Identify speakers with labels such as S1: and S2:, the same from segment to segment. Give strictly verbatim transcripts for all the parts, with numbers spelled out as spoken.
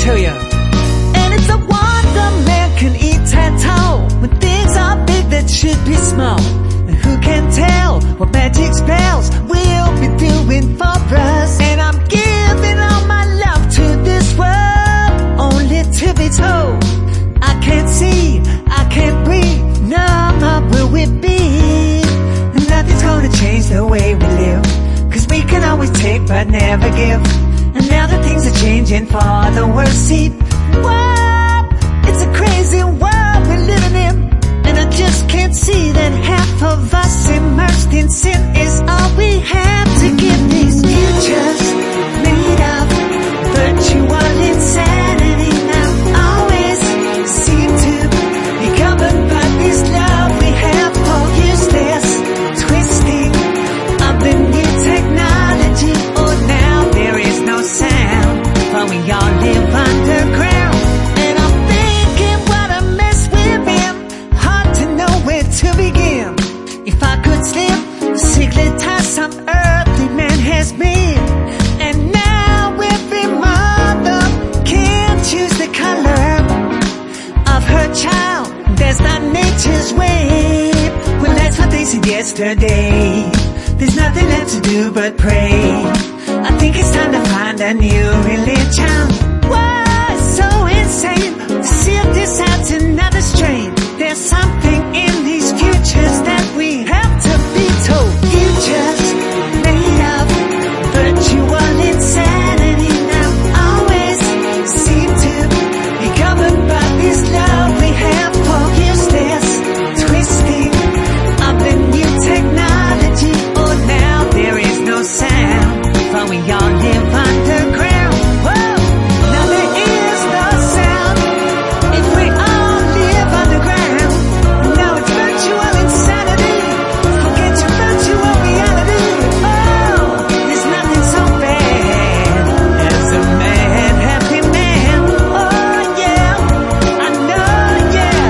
S1: tell ya.
S2: And it's a wonder man can eat tattoo when things are big that should be small. And who can tell what magic spells we'll be doing for us? And I'm giving all my love to this world, only to be told I can't see, I can't breathe, no more will we be. And nothing's gonna change the way we live, cause we can always take but never give. And now that things are changing for the worse, see, whoa, it's a crazy world we're living in. And I just can't see that half of us immersed in sin is all we have to give. These futures made of virtual insanity now always seem to be covered by this love we have for useless twisting of the new technology. Oh, now there is no sound, but we all live underground. And I'm thinking what a mess we're in, hard to know where to begin. If I could slip the secret ties some earthly man has been. And now every mother can choose the color of her child, that's not nature's way. Well, that's what they said yesterday. There's nothing left to do but pray. I think it's time to find a new religion. Why so insane to sift this out another strain? There's something in these futures that we have to be told. Futures made of virtual insanity now always seem to be covered by this love we have for useless twisting of the new technology. Oh, now there is no sound, but we all live underground. Whoa, now there is no sound if we all live underground. Now it's virtual insanity. Forget your virtual reality. Oh, there's nothing so bad as a mad, happy man. Oh yeah, I know, yeah.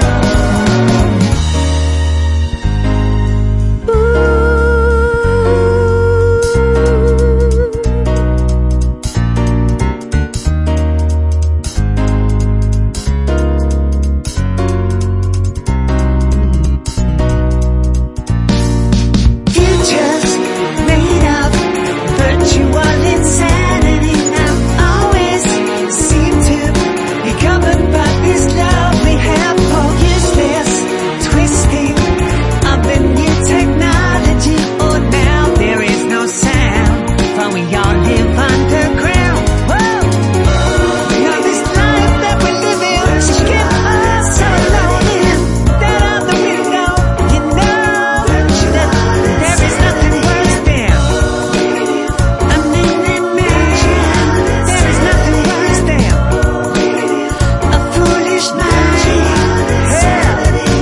S2: Futures made of virtual insanity now always seem to be covered by this love we have for useless twisting of the new technology. Oh, now there is no sound, but we all live underground. Whoa, now this life that we live in should get us so alone in that other window. You know that there is nothing worse than a million man. There is nothing worse than a foolish mind. Yeah.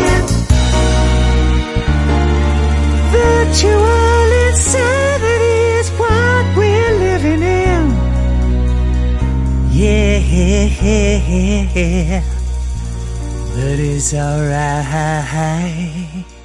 S2: Virtual insanity is what we're living in. Yeah, but it's alright.